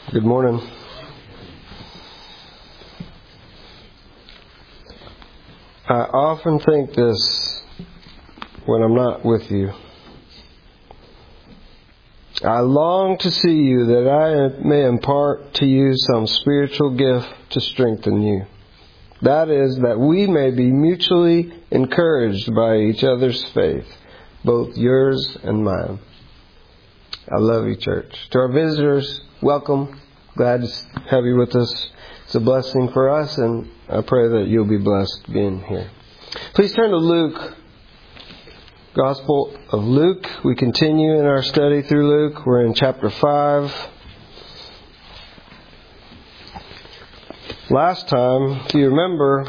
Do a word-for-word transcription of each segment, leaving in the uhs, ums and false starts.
Good morning. I often think this when I'm not with you. I long to see you that I may impart to you some spiritual gift to strengthen you. That is, that we may be mutually encouraged by each other's faith, both yours and mine. I love you, church. To our visitors, welcome. Glad to have you with us. It's a blessing for us, and I pray that you'll be blessed being here. Please turn to Luke, Gospel of Luke. We continue in our study through Luke. We're in chapter five. Last time, if you remember,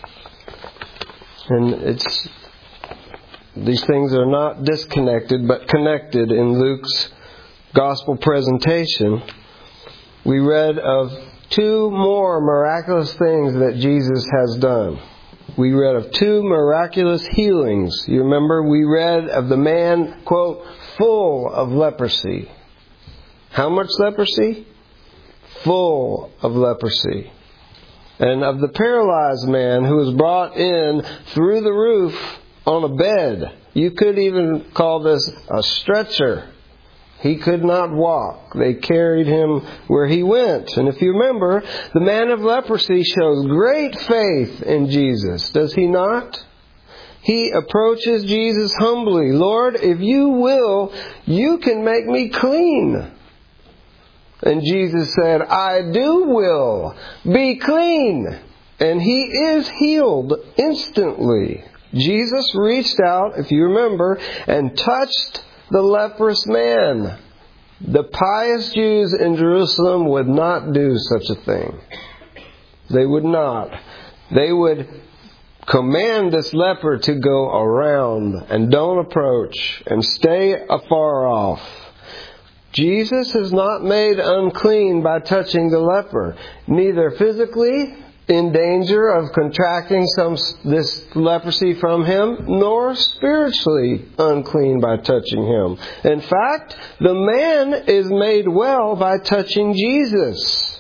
and it's these things are not disconnected but connected in Luke's Gospel presentation, we read of two more miraculous things that Jesus has done. We read of two miraculous healings. You remember, we read of the man, quote, full of leprosy. How much leprosy? Full of leprosy. And of the paralyzed man who was brought in through the roof on a bed. You could even call this a stretcher. He could not walk. They carried him where he went. And if you remember, the man of leprosy shows great faith in Jesus, does he not? He approaches Jesus humbly. Lord, if you will, you can make me clean. And Jesus said, I do will. Be clean. And he is healed instantly. Jesus reached out, if you remember, and touched the leprous man. The pious Jews in Jerusalem would not do such a thing. They would not. They would command this leper to go around and don't approach and stay afar off. Jesus is not made unclean by touching the leper, neither physically in danger of contracting some this leprosy from him, nor spiritually unclean by touching him. In fact, the man is made well by touching Jesus.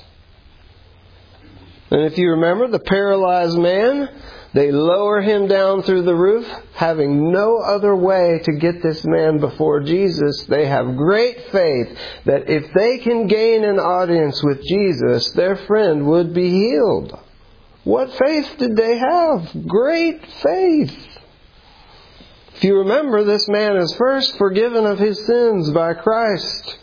And if you remember, the paralyzed man, they lower him down through the roof, having no other way to get this man before Jesus. They have great faith that if they can gain an audience with Jesus, their friend would be healed. What faith did they have? Great faith. If you remember, this man is first forgiven of his sins by Christ.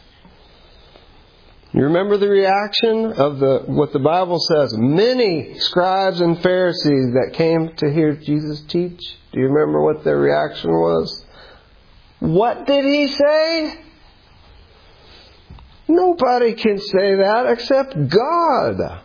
You remember the reaction of the what the Bible says, many scribes and Pharisees that came to hear Jesus teach? Do you remember what their reaction was? What did he say? Nobody can say that except God.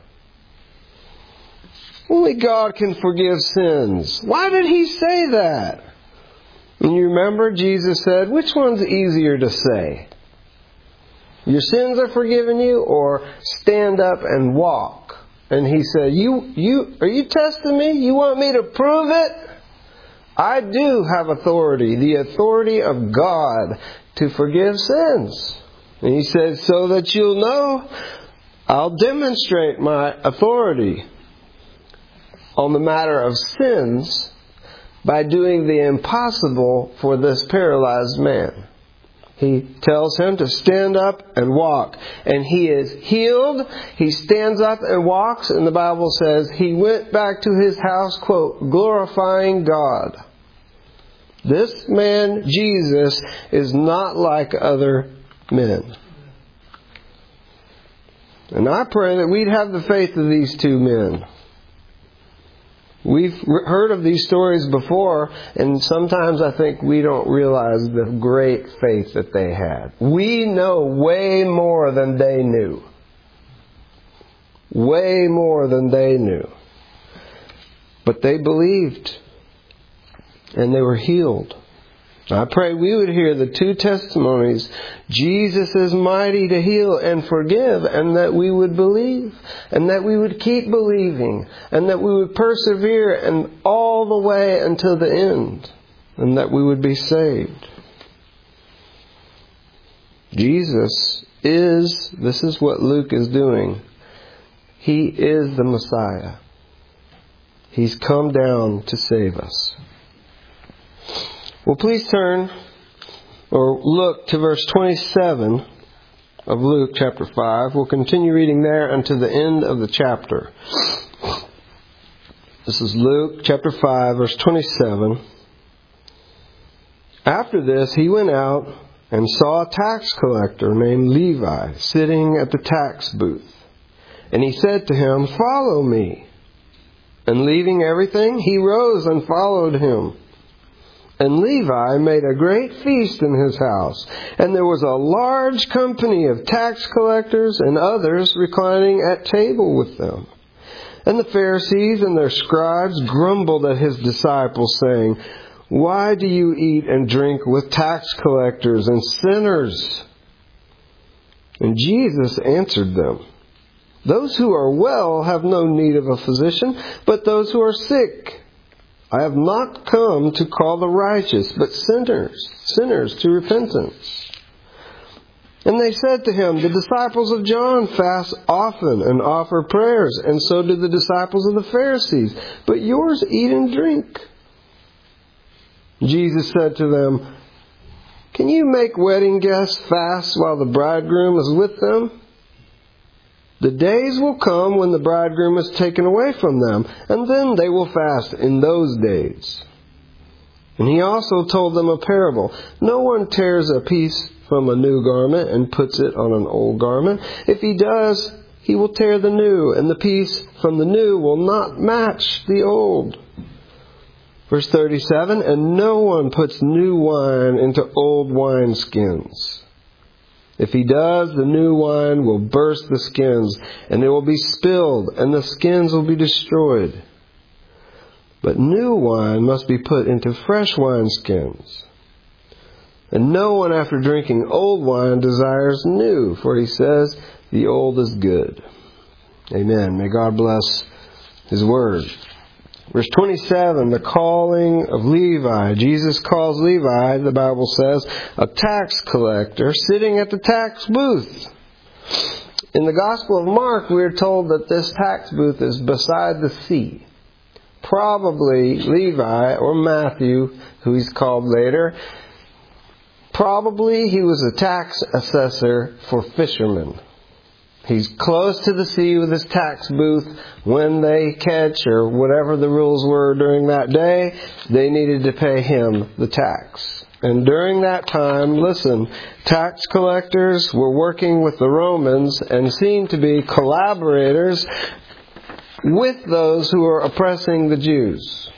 Only God can forgive sins. Why did he say that? And you remember Jesus said, which one's easier to say? Your sins are forgiven you, or stand up and walk? And he said, you, you, are you testing me? You want me to prove it? I do have authority, the authority of God to forgive sins. And he says, so that you'll know, I'll demonstrate my authority on the matter of sins by doing the impossible for this paralyzed man. He tells him to stand up and walk. And he is healed. He stands up and walks. And the Bible says he went back to his house, quote, glorifying God. This man, Jesus, is not like other men. And I pray that we'd have the faith of these two men. We've heard of these stories before, and sometimes I think we don't realize the great faith that they had. We know way more than they knew. Way more than they knew. But they believed, and they were healed. I pray we would hear the two testimonies. Jesus is mighty to heal and forgive, and that we would believe, and that we would keep believing, and that we would persevere and all the way until the end, and that we would be saved. Jesus is, this is what Luke is doing. He is the Messiah. He's come down to save us. Well, please turn or look to verse twenty-seven of Luke chapter five. We'll continue reading there until the end of the chapter. This is Luke chapter five, verse twenty-seven. After this, he went out and saw a tax collector named Levi sitting at the tax booth. And he said to him, "Follow me." And leaving everything, he rose and followed him. And Levi made a great feast in his house, and there was a large company of tax collectors and others reclining at table with them. And the Pharisees and their scribes grumbled at his disciples, saying, "Why do you eat and drink with tax collectors and sinners?" And Jesus answered them, "Those who are well have no need of a physician, but those who are sick. I have not come to call the righteous, but sinners, sinners to repentance." And they said to him, "The disciples of John fast often and offer prayers, and so do the disciples of the Pharisees, but yours eat and drink." Jesus said to them, "Can you make wedding guests fast while the bridegroom is with them? The days will come when the bridegroom is taken away from them, and then they will fast in those days." And he also told them a parable. "No one tears a piece from a new garment and puts it on an old garment. If he does, he will tear the new, and the piece from the new will not match the old." Verse thirty-seven, "And no one puts new wine into old wineskins. If he does, the new wine will burst the skins, and it will be spilled, and the skins will be destroyed. But new wine must be put into fresh wineskins. And no one after drinking old wine desires new, for he says, the old is good." Amen. May God bless His Word. Verse twenty-seven, the calling of Levi. Jesus calls Levi, the Bible says, a tax collector sitting at the tax booth. In the Gospel of Mark, we are told that this tax booth is beside the sea. Probably Levi, or Matthew, who he's called later, probably he was a tax assessor for fishermen. He's close to the sea with his tax booth. When they catch, or whatever the rules were during that day, they needed to pay him the tax. And during that time, listen, tax collectors were working with the Romans and seemed to be collaborators with those who were oppressing the Jews.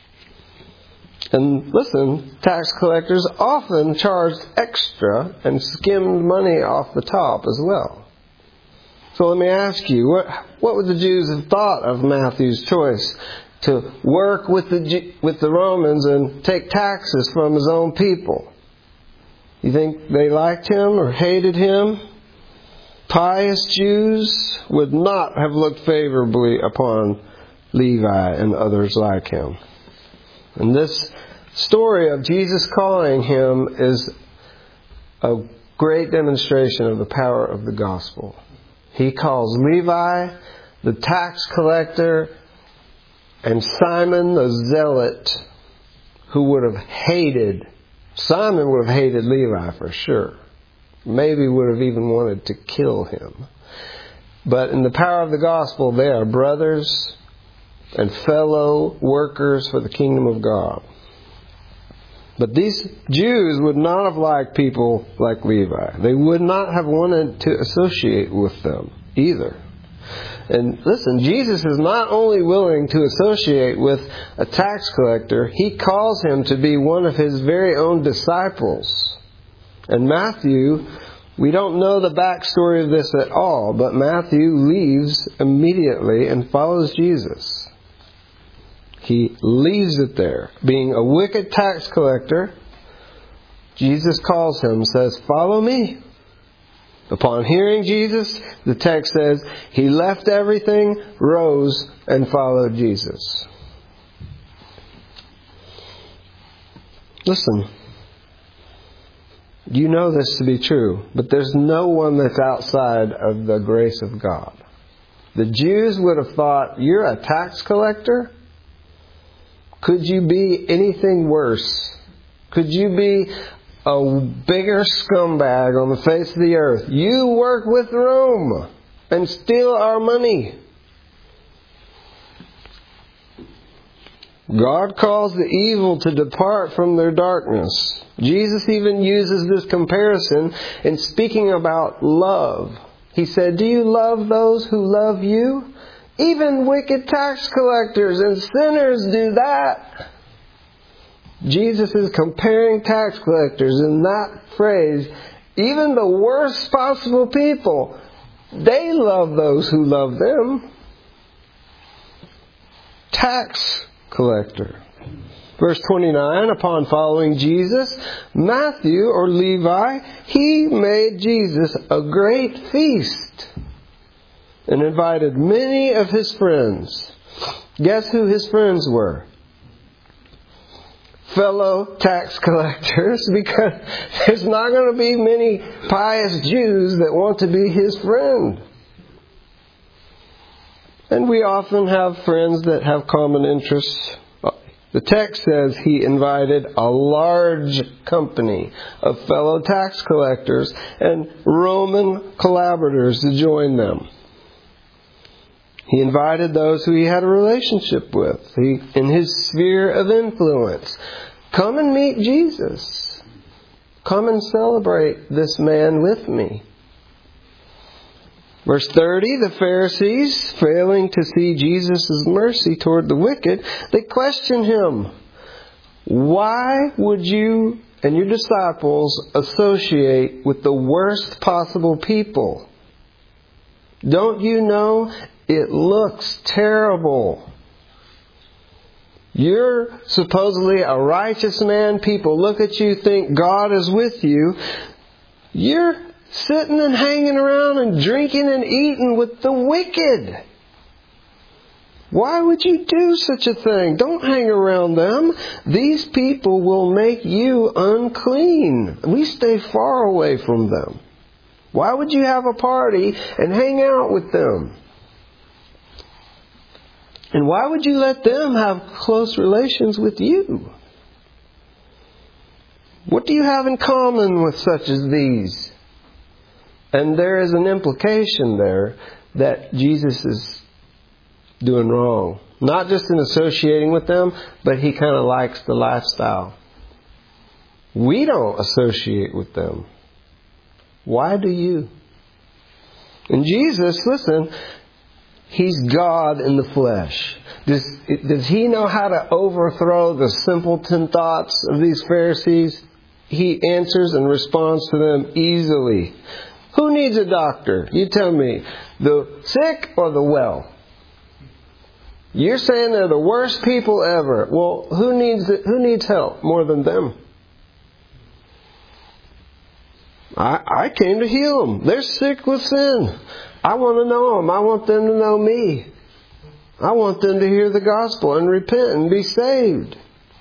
And listen, tax collectors often charged extra and skimmed money off the top as well. So let me ask you, what, what would the Jews have thought of Matthew's choice to work with the with the Romans and take taxes from his own people? You think they liked him or hated him? Pious Jews would not have looked favorably upon Levi and others like him. And this story of Jesus calling him is a great demonstration of the power of the gospel. He calls Levi, the tax collector, and Simon the zealot, who would have hated, Simon would have hated Levi for sure. Maybe would have even wanted to kill him. But in the power of the gospel, they are brothers and fellow workers for the kingdom of God. But these Jews would not have liked people like Levi. They would not have wanted to associate with them either. And listen, Jesus is not only willing to associate with a tax collector, He calls him to be one of His very own disciples. And Matthew, we don't know the backstory of this at all, but Matthew leaves immediately and follows Jesus. He leaves it there. Being a wicked tax collector, Jesus calls him, says, "Follow me." Upon hearing Jesus, the text says, he left everything, rose, and followed Jesus. Listen, You know this to be true, but there's no one that's outside of the grace of God. The Jews would have thought, you're a tax collector? Could you be anything worse? Could you be a bigger scumbag on the face of the earth? You work with Rome and steal our money. God calls the evil to depart from their darkness. Jesus even uses this comparison in speaking about love. He said, do you love those who love you? Even wicked tax collectors and sinners do that. Jesus is comparing tax collectors in that phrase. Even the worst possible people, they love those who love them. Tax collector. Verse twenty-nine, upon following Jesus, Matthew or Levi, he made Jesus a great feast and invited many of his friends. Guess who his friends were? Fellow tax collectors, because there's not going to be many pious Jews that want to be his friend. And we often have friends that have common interests. The text says he invited a large company of fellow tax collectors and Roman collaborators to join them. He invited those who he had a relationship with, he, in his sphere of influence. Come and meet Jesus. Come and celebrate this man with me. Verse thirty, the Pharisees, failing to see Jesus' mercy toward the wicked, they question him. Why would you and your disciples associate with the worst possible people? Don't you know it looks terrible? You're supposedly a righteous man. People look at you, think God is with you. You're sitting and hanging around and drinking and eating with the wicked. Why would you do such a thing? Don't hang around them. These people will make you unclean. We stay far away from them. Why would you have a party and hang out with them? And why would you let them have close relations with you? What do you have in common with such as these? And there is an implication there that Jesus is doing wrong. Not just in associating with them, but he kind of likes the lifestyle. We don't associate with them. Why do you? And Jesus, listen, he's God in the flesh. Does, does he know how to overthrow the simpleton thoughts of these Pharisees? He answers and responds to them easily. Who needs a doctor? You tell me. The sick or the well? You're saying they're the worst people ever. Well, who needs it? Who needs help more than them? I, I came to heal them. They're sick with sin. I want to know them. I want them to know me. I want them to hear the gospel and repent and be saved.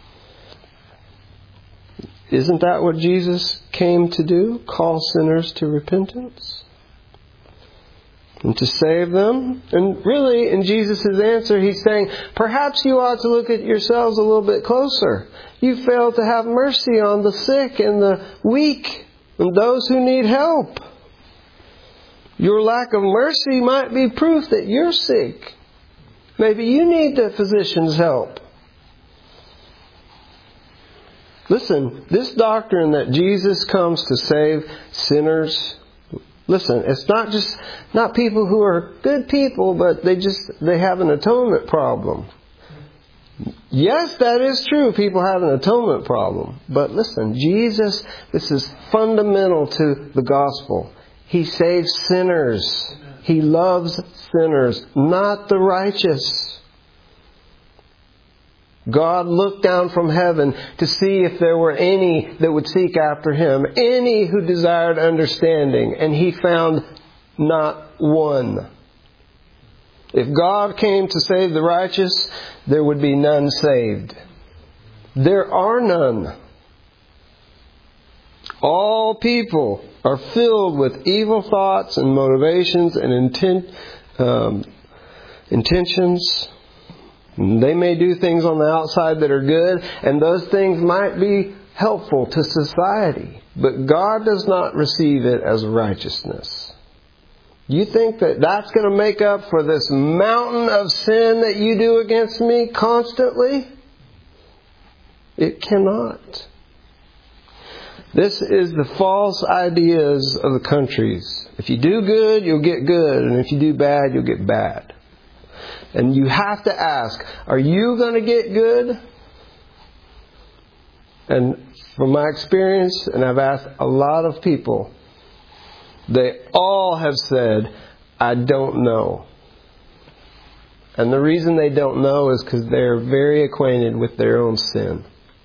Isn't that what Jesus came to do? Call sinners to repentance? And to save them? And really, in Jesus' answer, he's saying, perhaps you ought to look at yourselves a little bit closer. You failed to have mercy on the sick and the weak and those who need help. Your lack of mercy might be proof that you're sick. Maybe you need the physician's help. Listen, this doctrine that Jesus comes to save sinners, listen, it's not just not people who are good people, but they just they have an atonement problem. Yes, that is true. People have an atonement problem. But listen, Jesus, this is fundamental to the gospel. He saves sinners. He loves sinners, not the righteous. God looked down from heaven to see if there were any that would seek after Him, any who desired understanding, and He found not one. If God came to save the righteous, there would be none saved. There are none. All people are filled with evil thoughts and motivations and intent, um, intentions. They may do things on the outside that are good, and those things might be helpful to society. But God does not receive it as righteousness. You think that that's going to make up for this mountain of sin that you do against me constantly? It cannot. This is the false ideas of the countries. If you do good, you'll get good. And if you do bad, you'll get bad. And you have to ask, are you going to get good? And from my experience, and I've asked a lot of people, they all have said, I don't know. And the reason they don't know is because they're very acquainted with their own sin.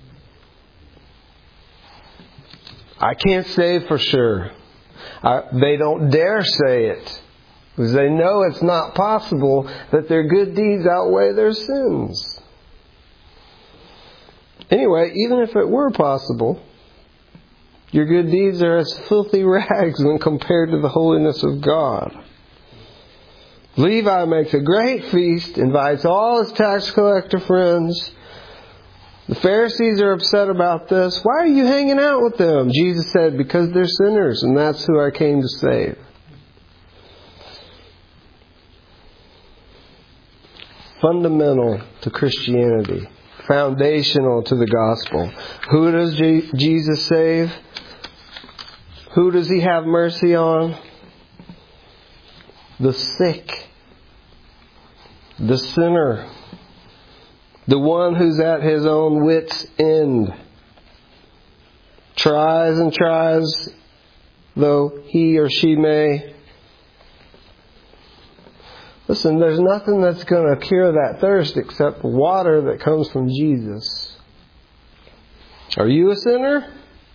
I can't say for sure. I, they don't dare say it. Because they know it's not possible that their good deeds outweigh their sins. Anyway, even if it were possible, your good deeds are as filthy rags when compared to the holiness of God. Levi makes a great feast, invites all his tax collector friends. The Pharisees are upset about this. Why are you hanging out with them? Jesus said, because they're sinners, and that's who I came to save. Fundamental to Christianity. Foundational to the gospel. Who does G- Jesus save? Who does He have mercy on? The sick. The sinner. The one who's at his own wit's end. Tries and tries, though he or she may. Listen, there's nothing that's going to cure that thirst except water that comes from Jesus. Are you a sinner?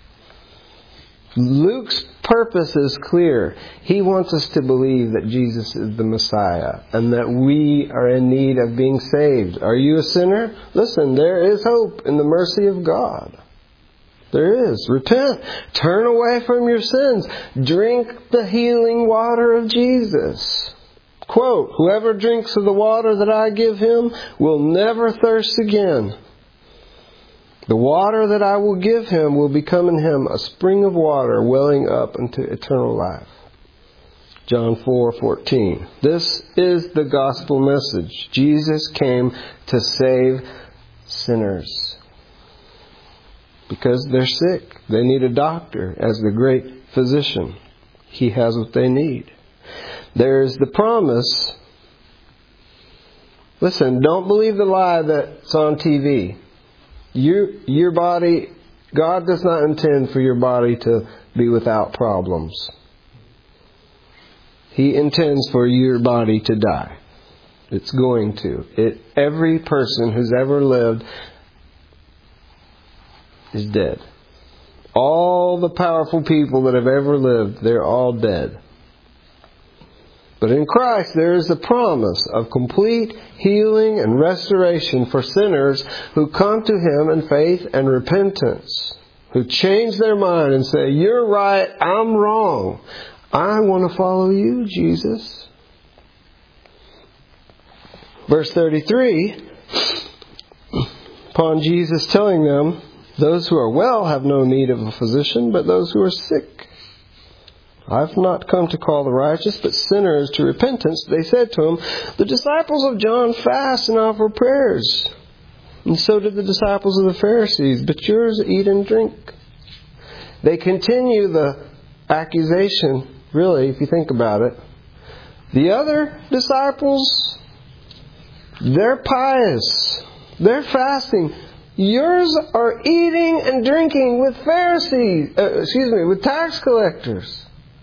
Luke's purpose is clear. He wants us to believe that Jesus is the Messiah and that we are in need of being saved. Are you a sinner? Listen, there is hope in the mercy of God. There is. Repent. Turn away from your sins. Drink the healing water of Jesus. Quote, whoever drinks of the water that I give him will never thirst again. The water that I will give him will become in him a spring of water welling up into eternal life. John four fourteen. This is the gospel message. Jesus came to save sinners. Because they're sick. They need a doctor as the great physician. He has what they need. There's the promise. Listen, don't believe the lie that's on T V. You, your body, God does not intend for your body to be without problems. He intends for your body to die. It's going to. It, every person who's ever lived is dead. All the powerful people that have ever lived, they're all dead. But in Christ there is a promise of complete healing and restoration for sinners who come to Him in faith and repentance. Who change their mind and say, you're right, I'm wrong. I want to follow you, Jesus. Verse thirty-three, upon Jesus telling them, those who are well have no need of a physician, but those who are sick. I've not come to call the righteous, but sinners to repentance. They said to him, the disciples of John fast and offer prayers. And so did the disciples of the Pharisees, but yours eat and drink. They continue the accusation, really, if you think about it. The other disciples, they're pious. They're fasting. Yours are eating and drinking with Pharisees, uh, excuse me, with tax collectors.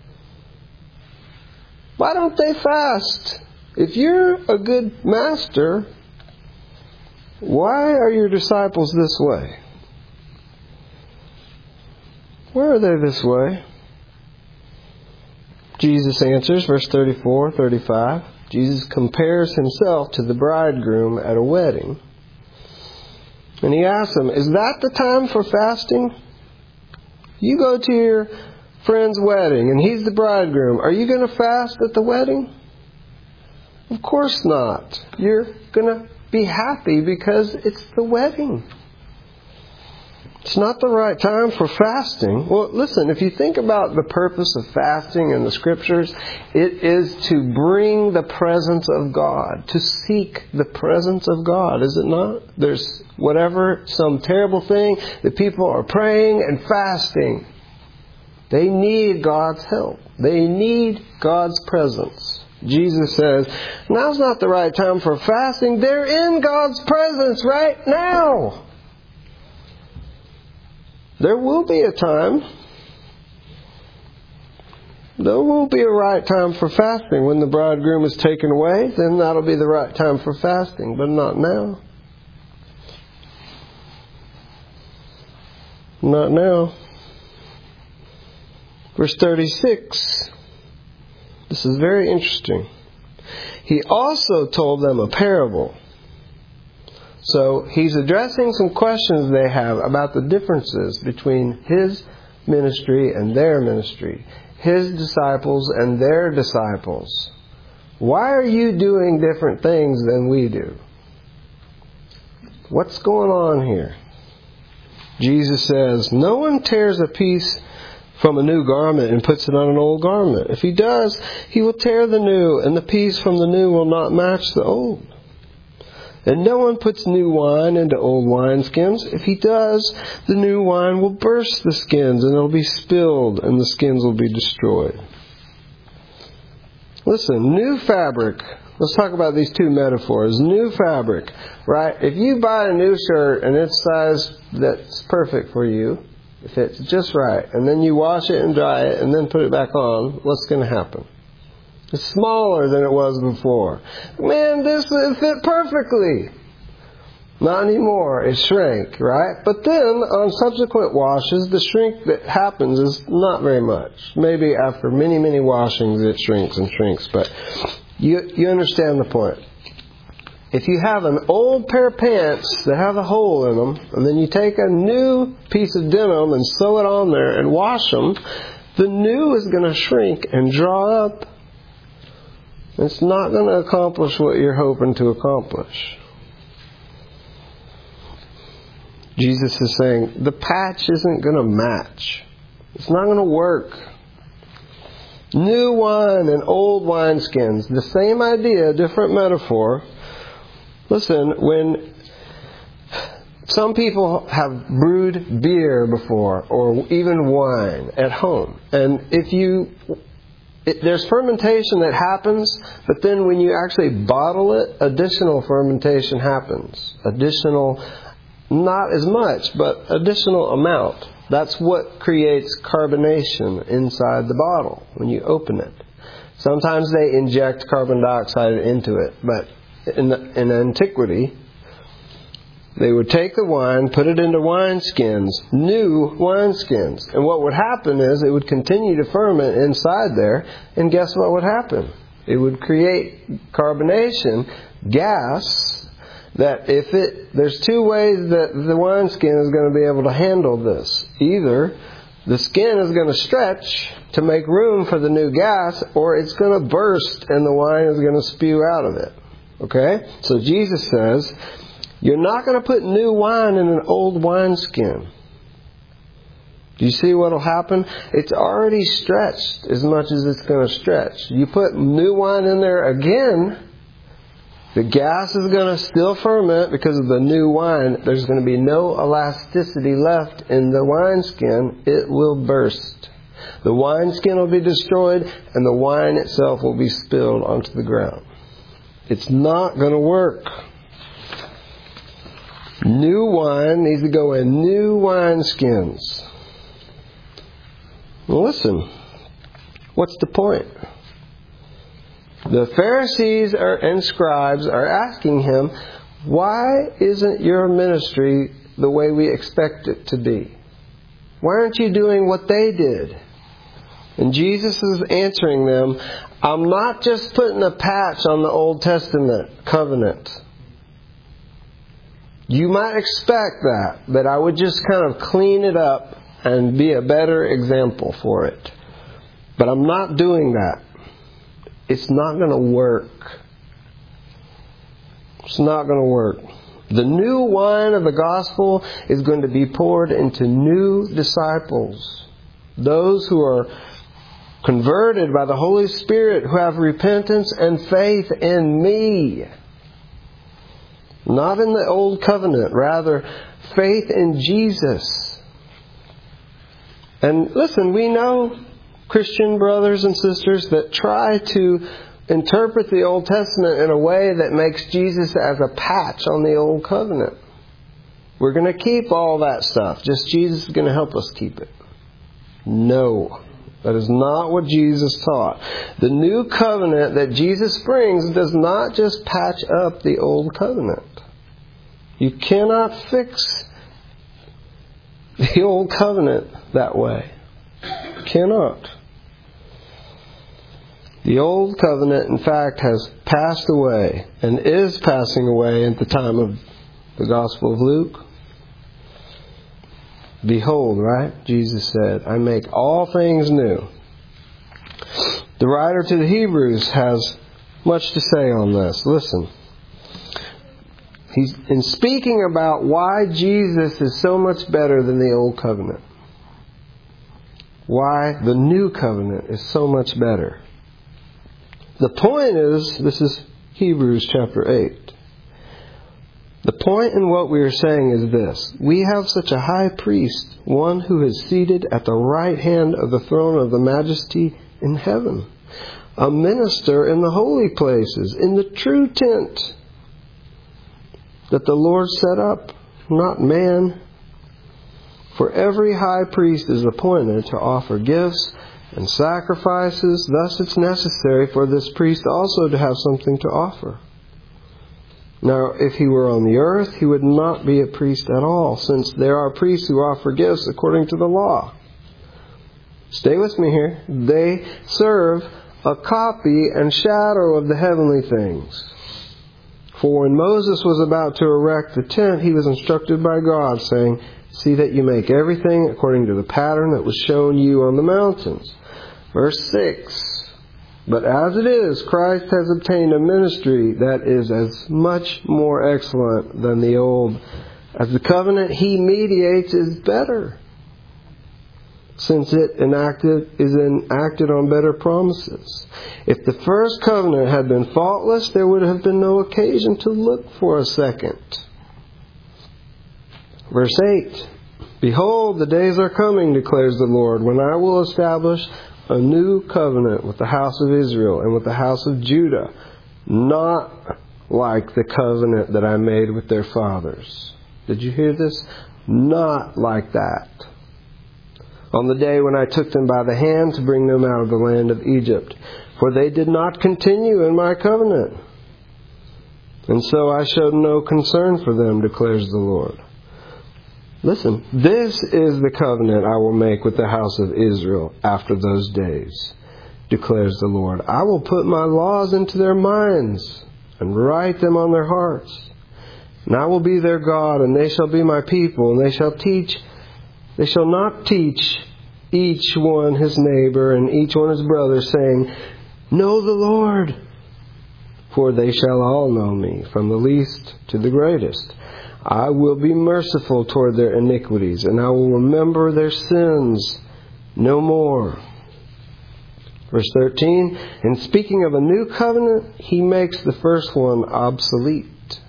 Why don't they fast? If you're a good master, why are your disciples this way? Where are they this way? Jesus answers, verse thirty-four, thirty-five. Jesus compares himself to the bridegroom at a wedding. And he asks them, is that the time for fasting? You go to your friend's wedding and he's the bridegroom. Are you going to fast at the wedding? Of course not. You're going to be happy because it's the wedding. It's not the right time for fasting. Well, listen, if you think about the purpose of fasting in the Scriptures, it is to bring the presence of God, to seek the presence of God, is it not? There's whatever, some terrible thing that people are praying and fasting. They need God's help. They need God's presence. Jesus says, now's not the right time for fasting. They're in God's presence right now. There will be a time, there will be a right time for fasting. When the bridegroom is taken away, then that'll be the right time for fasting, but not now. Not now. Verse thirty-six. This is very interesting. He also told them a parable. So he's addressing some questions they have about the differences between his ministry and their ministry, his disciples and their disciples. Why are you doing different things than we do? What's going on here? Jesus says, no one tears a piece from a new garment and puts it on an old garment. If he does, he will tear the new, and the piece from the new will not match the old. And no one puts new wine into old wineskins. If he does, the new wine will burst the skins, and it'll be spilled, and the skins will be destroyed. Listen, new fabric. Let's talk about these two metaphors. New fabric, right? If you buy a new shirt and it's size that's perfect for you, if it's just right, and then you wash it and dry it and then put it back on, what's going to happen? It's smaller than it was before. Man, this will fit perfectly. Not anymore. It shrank, right? But then, on subsequent washes, the shrink that happens is not very much. Maybe after many, many washings, it shrinks and shrinks. But you, you understand the point. If you have an old pair of pants that have a hole in them, and then you take a new piece of denim and sew it on there and wash them, the new is going to shrink and draw up. It's not going to accomplish what you're hoping to accomplish. Jesus is saying, the patch isn't going to match. It's not going to work. New wine and old wineskins. The same idea, different metaphor. Listen, when some people have brewed beer before, or even wine at home, and if you... It, there's fermentation that happens, but then when you actually bottle it, additional fermentation happens. Additional, not as much, but additional amount. That's what creates carbonation inside the bottle when you open it. Sometimes they inject carbon dioxide into it, but in, the, in antiquity, they would take the wine, put it into wineskins, new wineskins. And what would happen is it would continue to ferment inside there. And guess what would happen? It would create carbonation, gas, that if it... There's two ways that the wineskin is going to be able to handle this. Either the skin is going to stretch to make room for the new gas, or it's going to burst and the wine is going to spew out of it. Okay? So Jesus says, you're not going to put new wine in an old wineskin. Do you see what will happen? It's already stretched as much as it's going to stretch. You put new wine in there again, the gas is going to still ferment because of the new wine. There's going to be no elasticity left in the wineskin. It will burst. The wineskin will be destroyed and the wine itself will be spilled onto the ground. It's not going to work. New wine needs to go in new wineskins. Well, listen, what's the point? The Pharisees are, and scribes are asking him, why isn't your ministry the way we expect it to be? Why aren't you doing what they did? And Jesus is answering them, I'm not just putting a patch on the Old Testament covenant. You might expect that, that I would just kind of clean it up and be a better example for it. But I'm not doing that. It's not going to work. It's not going to work. The new wine of the gospel is going to be poured into new disciples. Those who are converted by the Holy Spirit, who have repentance and faith in me. Not in the old covenant, rather faith in Jesus. And listen, we know Christian brothers and sisters that try to interpret the Old Testament in a way that makes Jesus as a patch on the Old Covenant. We're going to keep all that stuff. Just Jesus is going to help us keep it. No. That is not what Jesus taught. The new covenant that Jesus brings does not just patch up the Old Covenant. You cannot fix the Old Covenant that way. You cannot. The Old Covenant, in fact, has passed away and is passing away at the time of the Gospel of Luke. Behold, right? Jesus said, I make all things new. The writer to the Hebrews has much to say on this. Listen. He's in speaking about why Jesus is so much better than the Old Covenant. Why the New Covenant is so much better. The point is, this is Hebrews chapter eight. The point in what we are saying is this. We have such a high priest, one who is seated at the right hand of the throne of the majesty in heaven. A minister in the holy places, in the true tent that the Lord set up, not man. For every high priest is appointed to offer gifts and sacrifices. Thus it's necessary for this priest also to have something to offer. Now, if he were on the earth, he would not be a priest at all, since there are priests who offer gifts according to the law. Stay with me here. They serve a copy and shadow of the heavenly things. For when Moses was about to erect the tent, he was instructed by God, saying, see that you make everything according to the pattern that was shown you on the mountains. Verse six. But as it is, Christ has obtained a ministry that is as much more excellent than the old, as the covenant he mediates is better, since it enacted is enacted on better promises. If the first covenant had been faultless, there would have been no occasion to look for a second. Verse eight. Behold, the days are coming, declares the Lord, when I will establish a new covenant with the house of Israel and with the house of Judah, not like the covenant that I made with their fathers. Did you hear this? Not like that. On the day when I took them by the hand to bring them out of the land of Egypt, for they did not continue in my covenant. And so I showed no concern for them, declares the Lord. Listen, this is the covenant I will make with the house of Israel after those days, declares the Lord. I will put my laws into their minds and write them on their hearts. And I will be their God, and they shall be my people, and they shall teach, they shall not teach each one his neighbor and each one his brother, saying, know the Lord, for they shall all know me, from the least to the greatest. I will be merciful toward their iniquities, and I will remember their sins no more. Verse thirteen, in speaking of a new covenant, he makes the first one obsolete.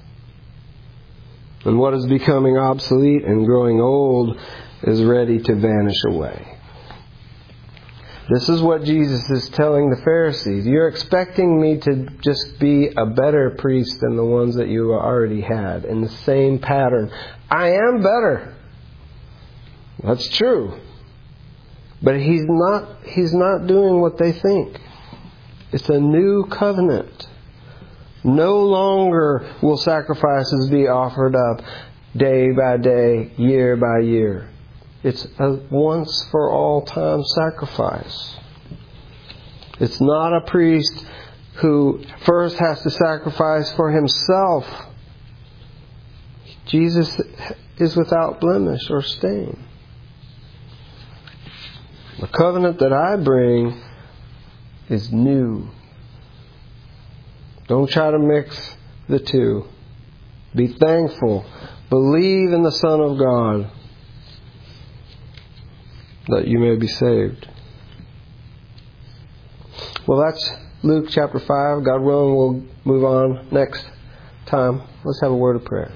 And what is becoming obsolete and growing old is ready to vanish away. This is what Jesus is telling the Pharisees. You're expecting me to just be a better priest than the ones that you already had in the same pattern. I am better. That's true. But he's not, he's not doing what they think. It's a new covenant. No longer will sacrifices be offered up day by day, year by year. It's a once for all time sacrifice. It's not a priest who first has to sacrifice for himself. Jesus is without blemish or stain. The covenant that I bring is new. Don't try to mix the two. Be thankful. Believe in the Son of God that you may be saved. Well, that's Luke chapter five. God willing, we'll move on next time. Let's have a word of prayer.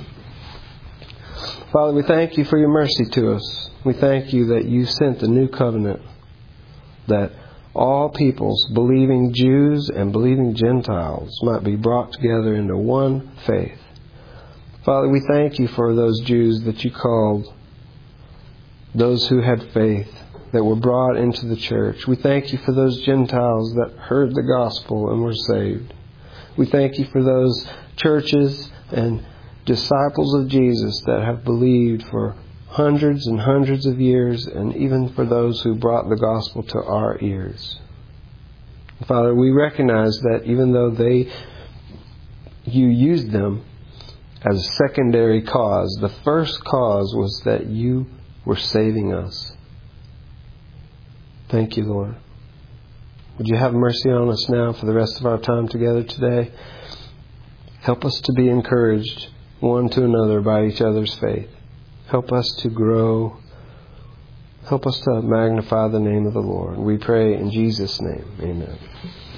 Father, we thank you for your mercy to us. We thank you that you sent a new covenant, that all peoples, believing Jews and believing Gentiles, might be brought together into one faith. Father, we thank you for those Jews that you called, those who had faith, that were brought into the church. We thank you for those Gentiles that heard the gospel and were saved. We thank you for those churches and disciples of Jesus that have believed for hundreds and hundreds of years, and even for those who brought the gospel to our ears. Father, we recognize that even though they, you used them as a secondary cause, the first cause was that you were saving us. Thank you, Lord. Would you have mercy on us now for the rest of our time together today? Help us to be encouraged one to another by each other's faith. Help us to grow. Help us to magnify the name of the Lord. We pray in Jesus' name. Amen.